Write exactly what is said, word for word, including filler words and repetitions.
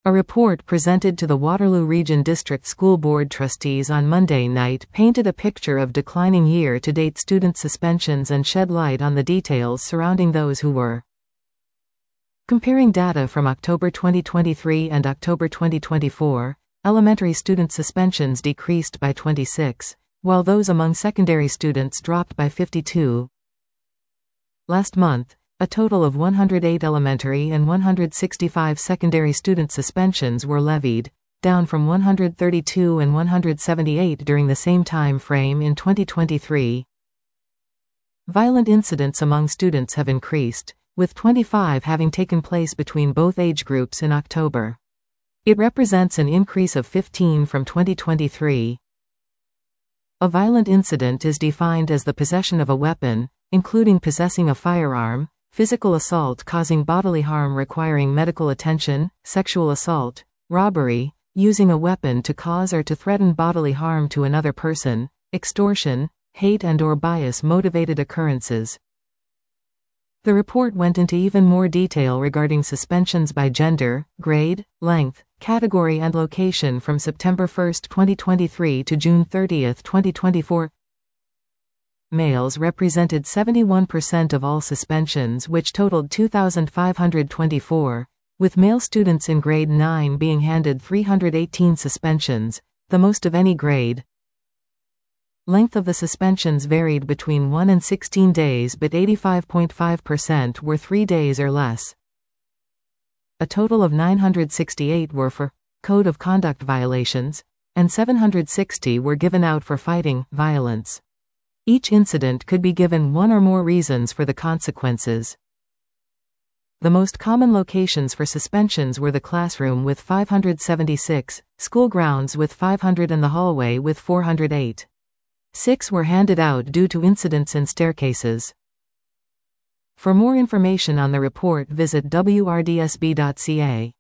A report presented to the Waterloo Region District School Board trustees on Monday night painted a picture of declining year-to-date student suspensions and shed light on the details surrounding those who were. Comparing data from October twenty twenty-three and October twenty twenty-four, elementary student suspensions decreased by twenty-six, while those among secondary students dropped by fifty-two. Last month, a total of one hundred eight elementary and one hundred sixty-five secondary student suspensions were levied, down from one hundred thirty-two and one hundred seventy-eight during the same time frame in twenty twenty-three. Violent incidents among students have increased, with twenty-five having taken place between both age groups in October. It represents an increase of fifteen from twenty twenty-three. A violent incident is defined as the possession of a weapon, including possessing a firearm, physical assault causing bodily harm requiring medical attention, sexual assault, robbery, using a weapon to cause or to threaten bodily harm to another person, extortion, hate and or bias-motivated occurrences. The report went into even more detail regarding suspensions by gender, grade, length, category and location from September first, twenty twenty-three to June thirtieth, twenty twenty-four. Males represented seventy-one percent of all suspensions, which totaled two thousand five hundred twenty-four, with male students in grade nine being handed three hundred eighteen suspensions, the most of any grade. Length of the suspensions varied between one and sixteen days, but eighty-five point five percent were three days or less. A total of nine hundred sixty-eight were for code of conduct violations, and seven hundred sixty were given out for fighting violence. Each incident could be given one or more reasons for the consequences. The most common locations for suspensions were the classroom with five hundred seventy-six, school grounds with five hundred and the hallway with four hundred eight. Six were handed out due to incidents in staircases. For more information on the report, visit W R D S B dot C A.